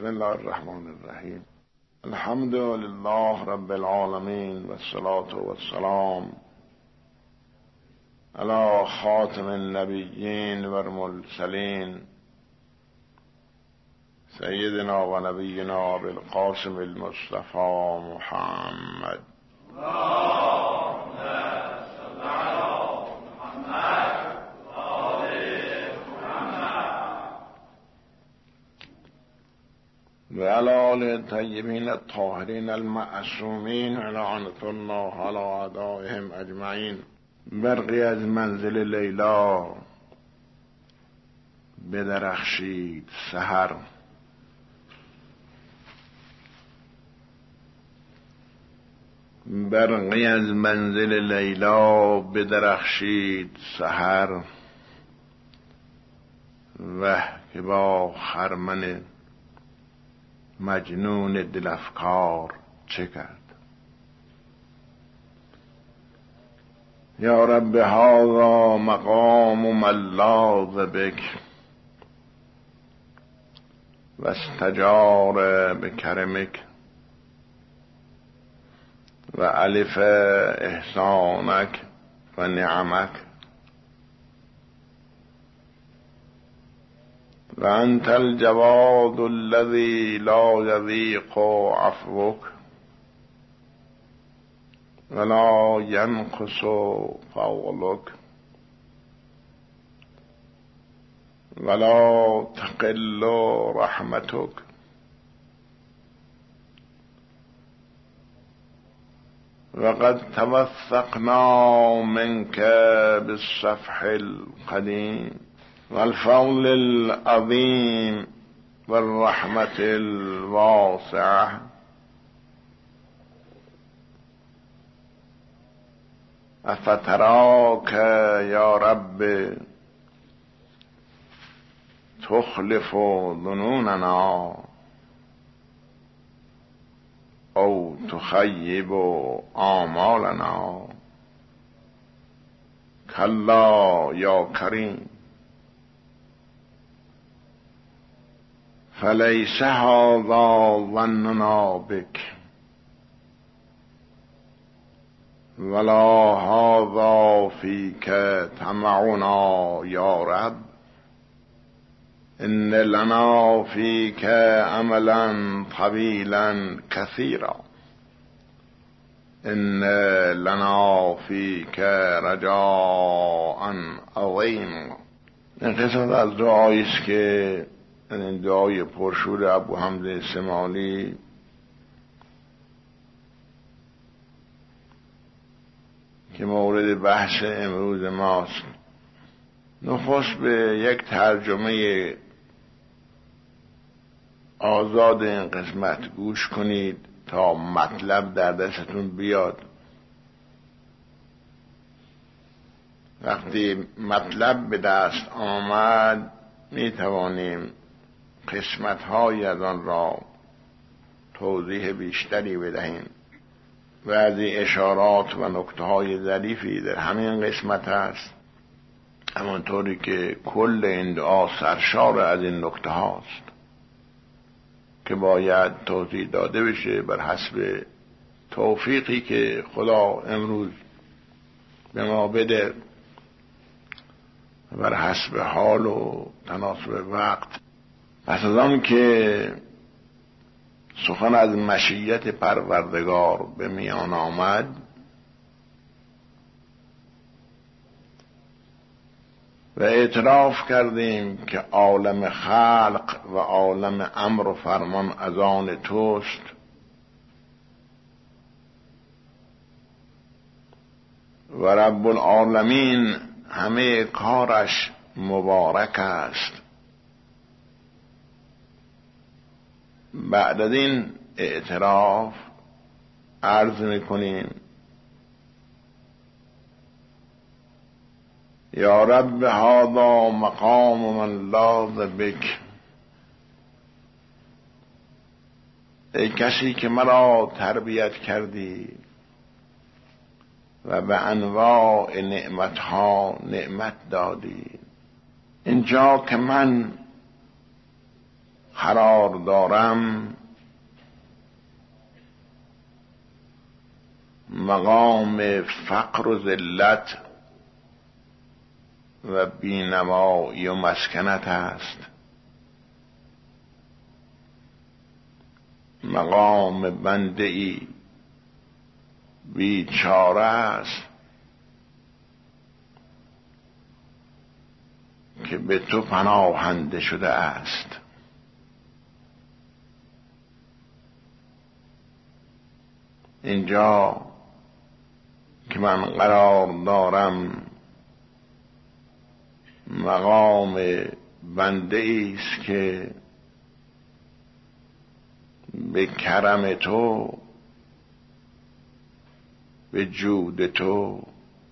بسم الله الرحمن الرحیم. الحمد لله رب العالمین والصلاة والسلام علی خاتم النبیین والمرسلین سیدنا و نبینا بالقاسم المصطفى محمد. و علی آله الطیبین الطاهرین المعصومین لعنة الله علی اعدائهم اجمعین. برقی از منزل لیلا بدرخشید سحر، برقی از منزل لیلا بدرخشید سحر، و که با خرمن مجنون دلفکار چه کرد. یا رب هذا مقام من لاذ بک و استجار بکرمک و الف احسانک و نعمک و انت الجواد الذي لا يضيق عفوك ولا ينقص فضلك ولا تقل رحمتك وقد توثقنا منك بالصفح القديم والفضل العظيم والرحمة الواسعة افتراك يا رب تخلف ظنوننا او تخيب آمالنا. كلا يا كريم فليس هذا ظننا بك ولا هذا فيك طمعنا يا رب. إن لنا فيك أملا طويلا كثيرا، إن لنا فيك رجاء عظيما. این قسمت از دعایی است که این دعای پرشور ابو حمزه سمالی که مورد بحث امروز ماست. نخست به یک ترجمه آزاد این قسمت گوش کنید تا مطلب در دستتون بیاد. وقتی مطلب به دست آمد می توانیم قسمت‌های از آن را توضیح بیشتری بدهیم. بعضی اشارات و نکته‌های ظریفی در همین قسمت هست، همانطوری که کل این دعا سرشار از این نکته هاست که باید توضیح داده بشه بر حسب توفیقی که خدا امروز به ما بده، بر حسب حال و تناسب وقت. پس از آن که سخن از مشیت پروردگار به میان آمد، و اعتراف کردیم که عالم خلق و عالم امر و فرمان از آن توست، و رب العالمین همه کارش مبارک است. بعد از این اعتراف عرض میکنیم یا رب هذا مقام من لاذ بک. ای کسی که مرا تربیت کردی و به انواع نعمتها نعمت دادی. اینجا که من قرار دارم مقام فقر و ذلت و بینمایی و مسکنت است. مقام بنده ای بیچاره است که به تو پناهنده شده است. اینجا که من قرار دارم مقام بنده است که به کرم تو، به جود تو،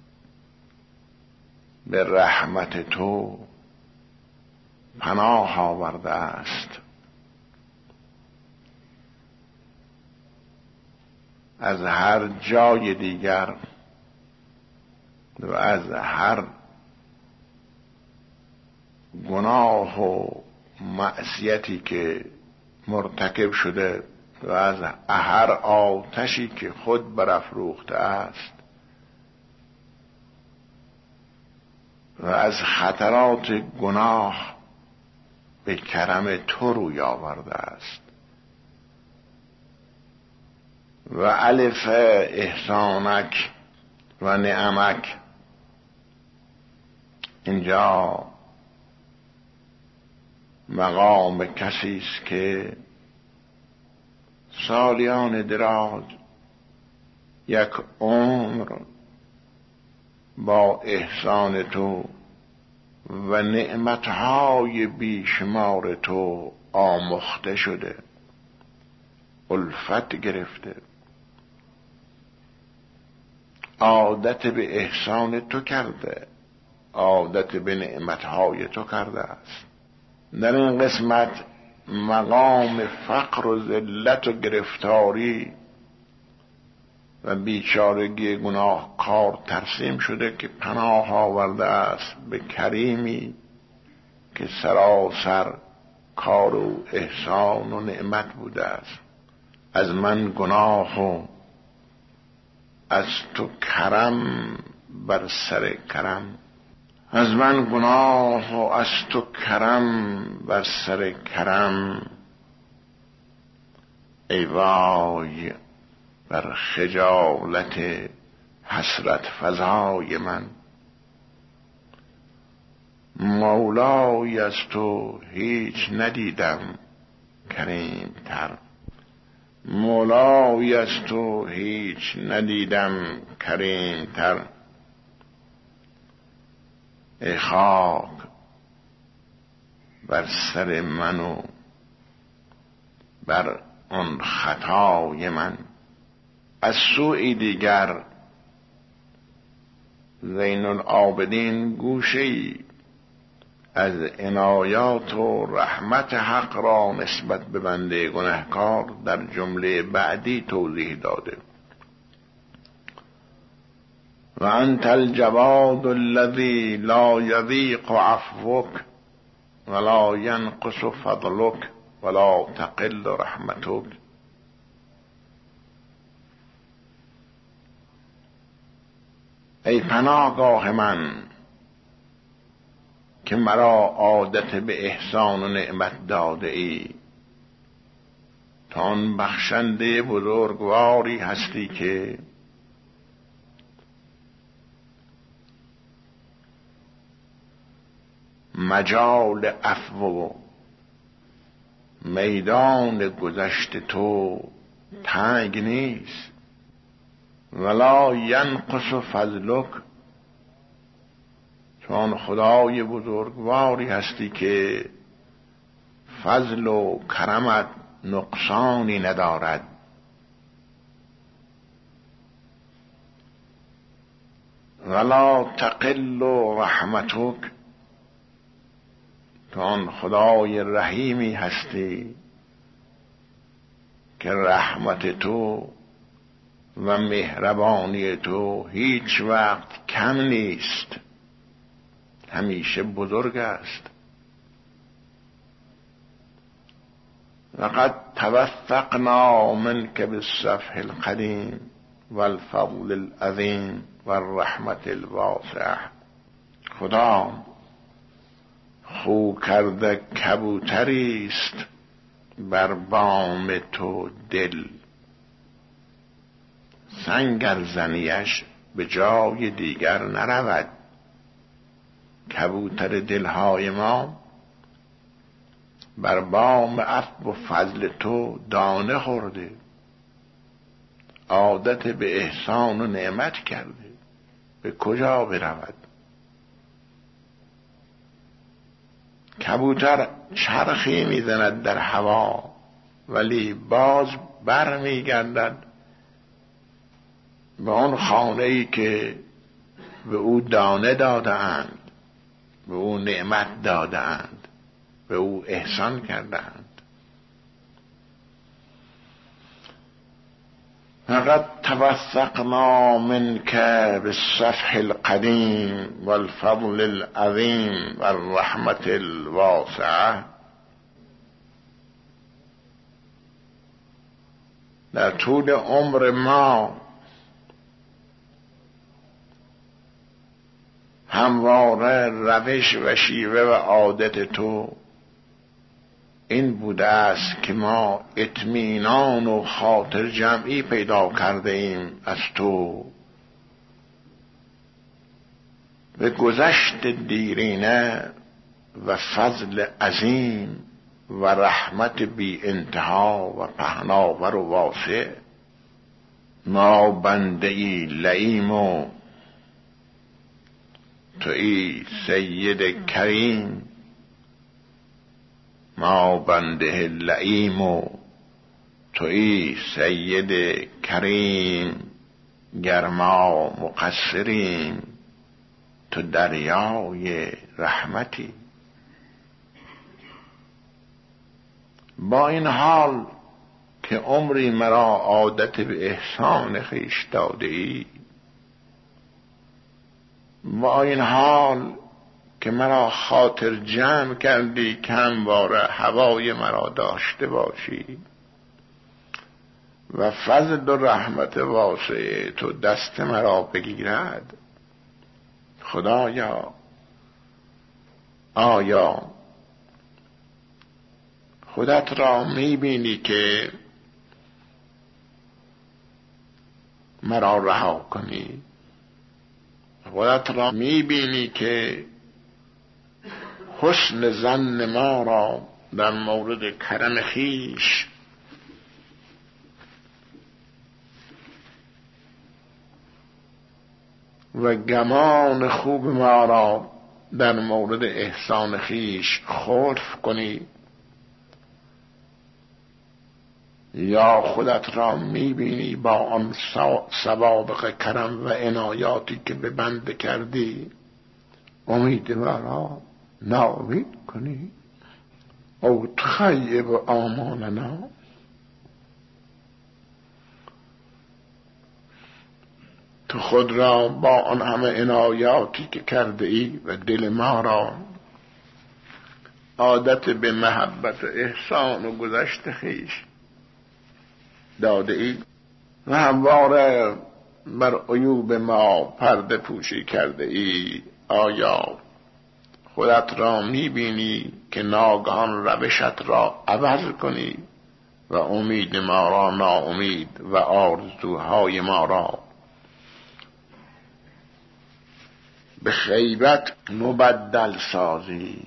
به رحمت تو پناه آورده است. از هر جای دیگر و از هر گناه و معصیتی که مرتکب شده و از هر آتشی که خود برافروخته است و از خطرات گناه به کرم تو روی آورده است. و الف احسانک و نعمک، اینجا مقام کسی است که سالیان دراز یک عمر با احسان تو و نعمتهای بیشمار تو آموخته شده، الفت گرفته، عادت به احسان تو کرده، عادت به نعمتهای تو کرده است. در این قسمت مقام فقر و ذلت و گرفتاری و بیچارگی گناهکار ترسیم شده که پناه آورده است به کریمی که سراسر کار و احسان و نعمت بوده است. از من گناه و از تو کرم بر سر کرم، از من گناه و از تو کرم بر سر کرم. ای وای بر خجالت حسرت فزای من، مولای از تو هیچ ندیدم کریم تر، مولای از تو هیچ ندیدم کریم تر. ای خاک بر سر من و بر آن خطای من. از سوی دیگر زین العابدین گوشه‌ای از عنایات و رحمت حق را نسبت به بنده گنهکار در جمله بعدی توضیح داده. و انت الجواد الذی لا یضیق عفوک ولا ینقص فضلک ولا تقل رحمتک. ای پناهگاه من که مرا عادت به احسان و نعمت داده ای، تا آن بخشنده بزرگواری هستی که مجال عفو و میدان گذشت تو تنگ نیست. ولا ینقص فضلک، چون خدای بزرگواری هستی که فضل و کرمت نقصانی ندارد. ولا تقل رحمتک، چون خدای رحیمی هستی که رحمت تو و مهربانی تو هیچ وقت کم نیست، همیشه بزرگ است. لقد توفقنا منك بالصفح القدیم والفضل العظیم والرحمت الواسعه. خدا خو کرده کبوتریست بر بام تو دل، سنگر زنیش به جای دیگر نرود. کبوتر دلهای ما بر بام عفو و فضل تو دانه خورده، عادت به احسان و نعمت کرده، به کجا برود؟ کبوتر چرخی میزند در هوا ولی باز بر میگردد به آن خانه‌ای که به او دانه داده اند، به او نعمت داده اند، به او احسان کرده اند. لقد توثقنا منك بالصفح القدیم والفضل العظیم والرحمت الواسعه. در طول عمر ما همواره روش و شیوه و عادت تو این بوده است که ما اطمینان و خاطر جمعی پیدا کرده ایم از تو، به گذشت دیرینه و فضل عظیم و رحمت بی انتها و پهناور و واسع. ما بنده ای لئیم و تویی سید کریم، ما بنده لئیم و تویی سید کریم. گر ما مقصریم تو دریای رحمتی. با این حال که عمری مرا عادت به احسان خویش داده ای، با این حال که مرا خاطر جمع کردی که همواره هوای مرا داشته باشی و فضل و رحمت واسع تو دست مرا بگیرد، خدایا آیا خودت را میبینی که مرا رها کنی؟ خودت را میبینی که حسن ظن ما را در مورد کرم خیش و گمان خوب ما را در مورد احسان خیش خلف کنی، یا خودت را میبینی با آن سوابق کرم و عنایاتی که به بنده کردی امید ما را ناامید کنی؟ او تخیب آمالنا، تو خود را با آن همه عنایاتی که کرده ای و دل ما را عادت به محبت و احسان و گذشت خیش داده ای و همواره بر عیوب ما پرده پوشی کرده ای. آیا خودت را میبینی که ناگهان روشت را عوض کنی و امید ما را ناامید و آرزوهای ما را به خیبت مبدل سازی؟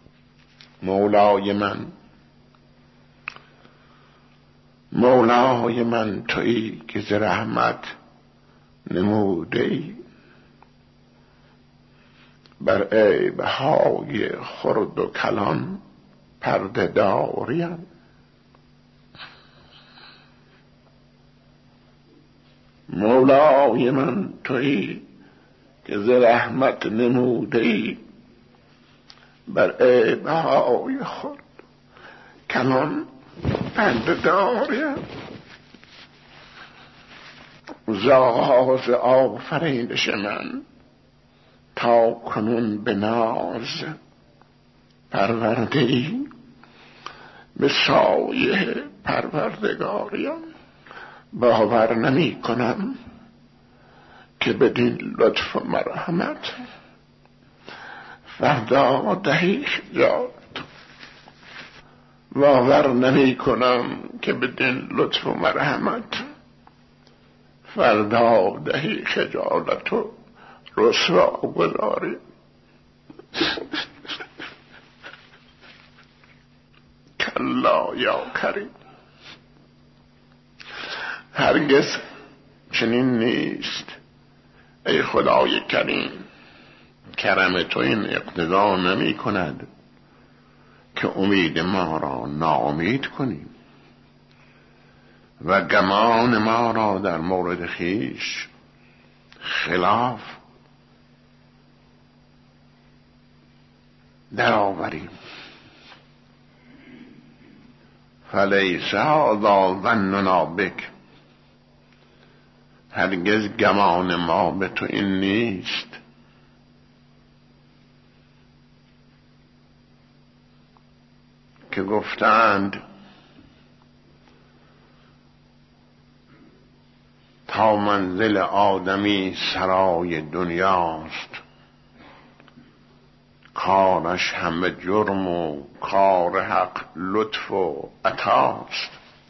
مولای من تویی که ز رحمت نموده ای بر عیبهای خرد و کلان پرده داریم. مولای من تویی که ز رحمت نموده ای بر عیبهای خرد کلان پرده داریم. ز آغاز آفرینش من تا کنون به ناز پرورده ای، به سایه پروردگاریم باور نمی کنم که بدین لطف و مرحمت فردا دهی خجالت. باور نمی کنم که بدین لطف و مرحمت فردا دهی خجالت و رسوا گذاری. کلا یا کریم، هرگز چنین نیست ای خدای کریم. کرم تو این اقتضا نمی کند که امید ما را ناامید کنیم و گمان ما را در مورد خویش خلاف در آوریم. فلیس هذا ظننا بک، هرگز گمان ما به تو این نیست که گفتند تا منزل آدمی سرای دنیاست، کارش همه جرم و کار حق لطف و عطاست.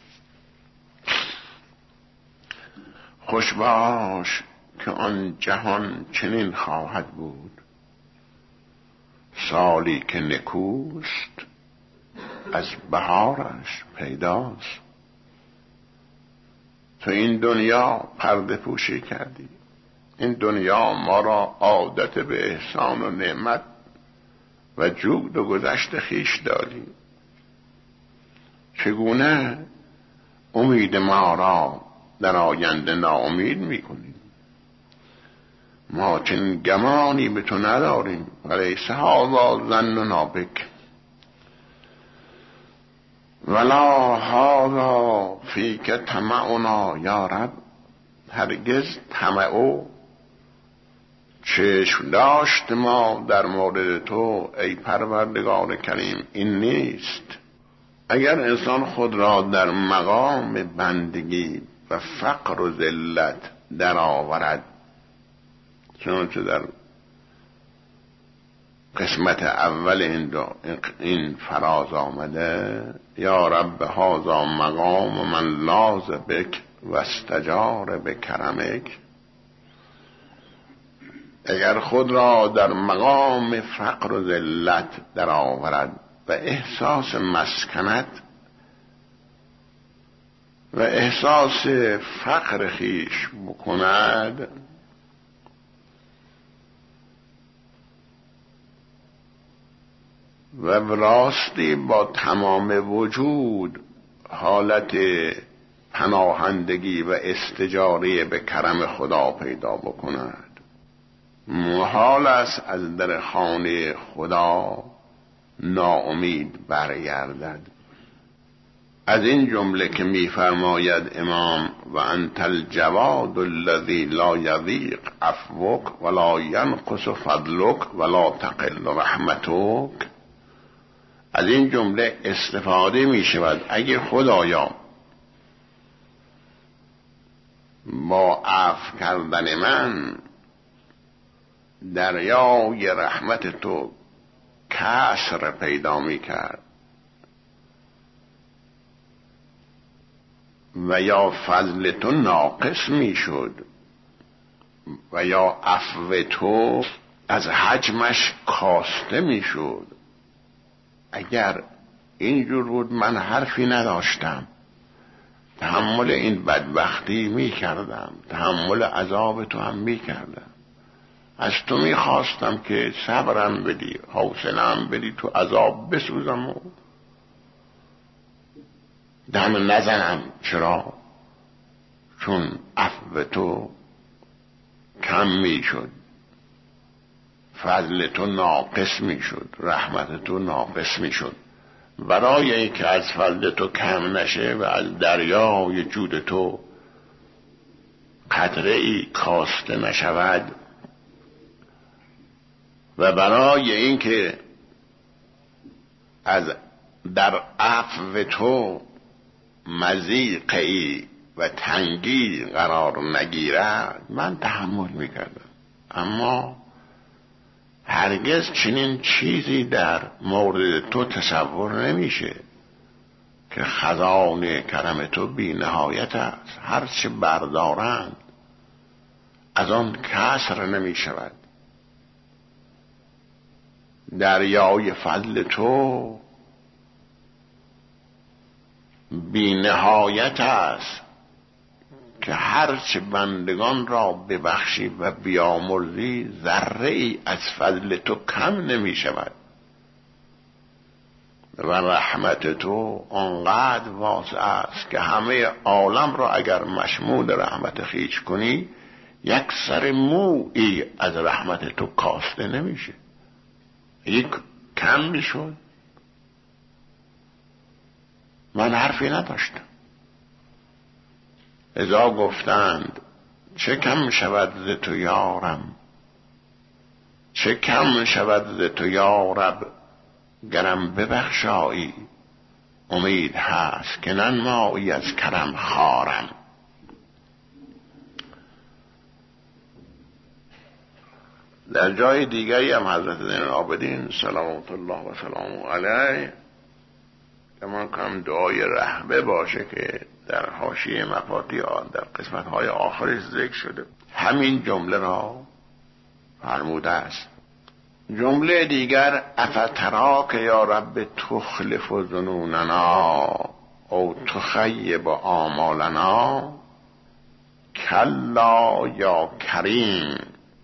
خوش باش که آن جهان چنین خواهد بود، سالی که نکوست از بهارش پیداست. تو این دنیا پرده پوشی کردی، این دنیا ما را عادت به احسان و نعمت و جود و گذشت خویش دادی. چگونه امید ما را در آینده ناامید میکنیم؟ ما چنین گمانی به تو نداریم. ولیس هذا ظننا بک ولا هذا فیک طمعنا یا رب، هرگز طمع و چشم داشت ما در مورد تو ای پروردگار کریم این نیست. اگر انسان خود را در مقام بندگی و فقر و ذلت در آورد، چنانچه در قسمت اول این فراز آمده، یا رب هذا مقام من لاذ بک و استجار بکرمک، اگر خود را در مقام فقر و ذلت در آورد و احساس مسکنت و احساس فقر خیش بکند، و راستی با تمام وجود حالت پناهندگی و استجاره به کرم خدا پیدا بکند، محال است از در خانه خدا ناامید برگردد. از این جمله که می‌فرماید امام و انت الجواد الذی لا یضیق عفوک ولا ینقص فضلک ولا تقل رحمتک، از این جمله استفاده می شود اگه خدایا با عفو کردن من دریای رحمت تو کسر پیدا می کرد و یا فضل تو ناقص می شد و یا عفو تو از حجمش کاسته می شد، اگر اینجور بود من حرفی نداشتم، تحمل این بدبختی می کردم، تحمل عذاب تو هم می کردم، از تو می خواستم که صبرم بدی، حوصله‌ام بدی، تو عذاب بسوزم و دم نزنم. چرا؟ چون عفو تو کم می شد، فضل تو ناقص می شد، رحمت تو ناقص می شد. برای اینکه از فضل تو کم نشه و از دریای جود تو قطره ای کاسته نشود و برای اینکه از در عفو تو مضیقی و تنگی قرار نگیرد من تحمل میکردم، اما هرگز چنین چیزی در مورد تو تصور نمیشه که خزانه کرم تو بی نهایت است، هرچه بردارند از آن کسر نمی شود. دریای فضل تو بی نهایت است که هرچه بندگان را ببخشی و بیامرزی ذره ای از فضل تو کم نمی شود و رحمت تو آنقدر واسع است که همه عالم را اگر مشمول رحمت خویش کنی یک سر مویی از رحمت تو کاسته نمیشه، یک کم میشد. من حرفی نداشتم. ازا گفتند چه کم شود ز تو یارم، چه کم شود ز تو یارب، گرم ببخشایی امید هست که ننمایی از کرم خارم. در جای دیگری هم حضرت زین العابدین صلوات الله و سلامه علیه که من کنم دعای رحمه باشه که در حاشیه مفاتیح در قسمت‌های آخرش ذکر شده، همین جمله را فرموده است. جمله دیگر افتراک یا رب تخلف ظنوننا او تخیب آمالنا کلا یا کریم.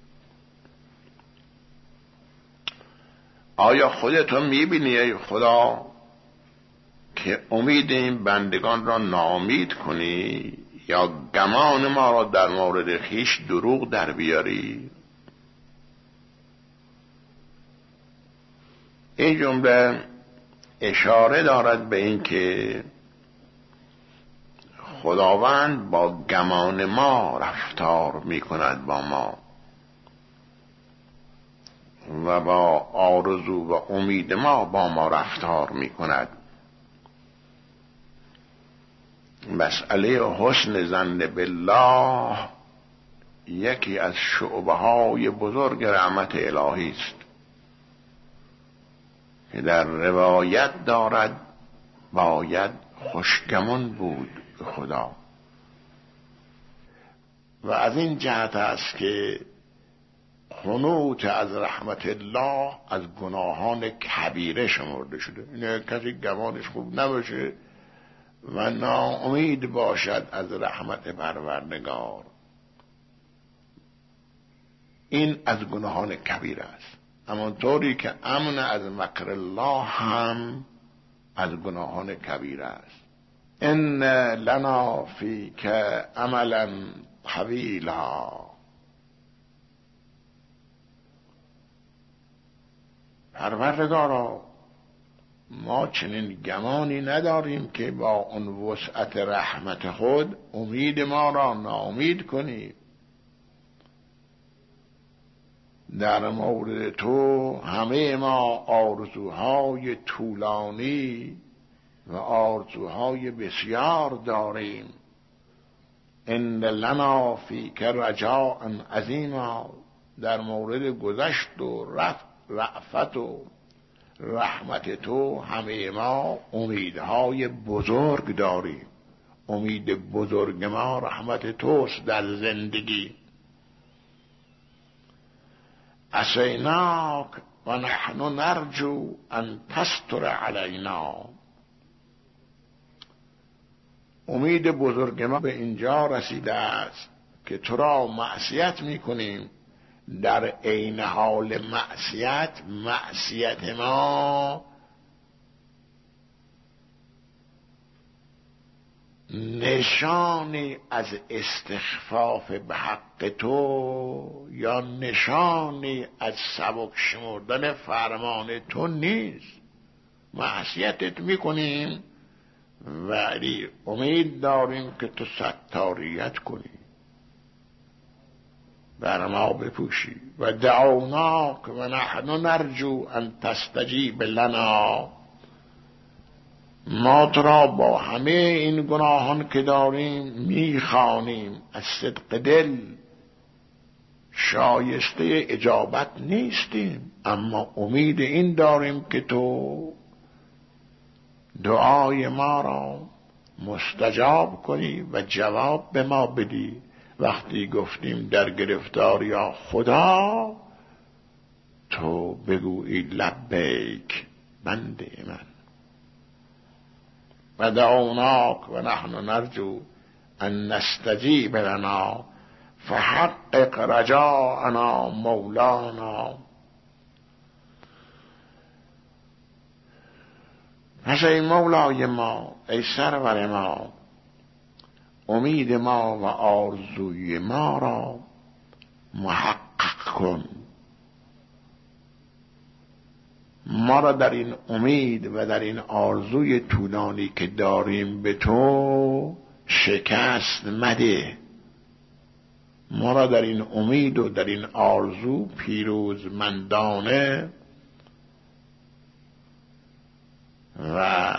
آیا خودتون میبینی ای خدا که امید این بندگان را ناامید کنی یا گمان ما را در مورد خویش دروغ در بیاری؟ این جمله اشاره دارد به این که خداوند با گمان ما رفتار می کند با ما و با آرزو و امید ما با ما رفتار می کند. مسئله حسن ظن بالله یکی از شعبه های بزرگ رحمت الهی است که در روایت دارد باید خوشگمان بود به خدا و از این جهت است که خنوت از رحمت الله از گناهان کبیره شمرده شده. اینه کسی گمانش خوب نباشه و ناامید باشد از رحمت پروردگار، این از گناهان کبیره است. اما طوری که امن از مکر الله هم از گناهان کبیره است. ان لنا فیک عملا طویلا. پروردگارا ما چنین گمانی نداریم که با اون وسعت رحمت خود امید ما را ناامید کنی. در مورد تو همه ما آرزوهای طولانی و آرزوهای بسیار داریم. ان لنا فیک رجاء عظیما. در مورد گذشت و رأفت و رحمت تو همه ما امیدهای بزرگ داریم. امید بزرگ ما رحمت توست در زندگی. عصیناک و نحن نرجو ان تستر علینا. امید بزرگ ما به اینجا رسیده است که تو را معصیت میکنیم، در عین حال معصیت ما نشانی از استخفاف به حق تو یا نشانی از سبک شمردن فرمان تو نیست. معصیتت میکنیم ولی امید داریم که تو ستاریت کنی، بر ما بپوشی. و دعوناک و نحن نرجو ان تستجیب لنا. ما تو را با همه این گناهان که داریم میخوانیم، از صدق دل شایسته اجابت نیستیم، اما امید این داریم که تو دعای ما را مستجاب کنی و جواب به ما بدی. وقتی گفتیم در گرفتار یا خدا، تو بگویی لبیک بنده من. و دعوناک و نحن نرجو ان نستجیب لنا فحقق رجاءنا مولانا. پس ای مولای ما، ای سرور ما، امید ما و آرزوی ما را محقق کن. ما را در این امید و در این آرزوی طولانی که داریم به تو شکست مده. ما را در این امید و در این آرزو پیروزمندانه و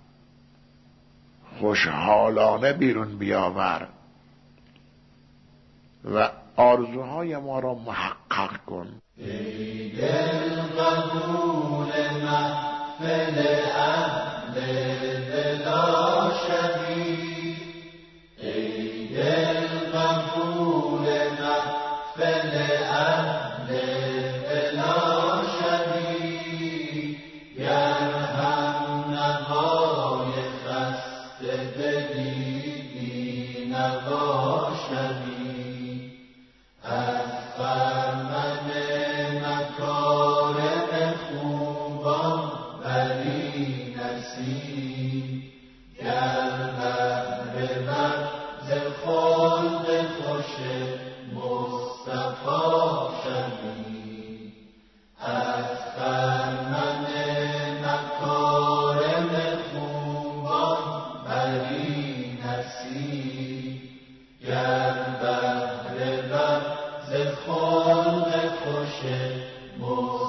خوشحالانه بیرون بیاور و آرزوهای ما را محقق کن. ای دل قبول محفل اهل بلا شبیه، ای دل قبول محفل اهل بلا شبیه، گر هم نوای خسته دلی بی نوا شوی، از خرمن مکارم خوبان بری نصیب، گر بهره ور ز خلق خوش مصطفی شوی، از خرمن مکارم خوبان بری نصیب، گر بهره ور ز خلق خوش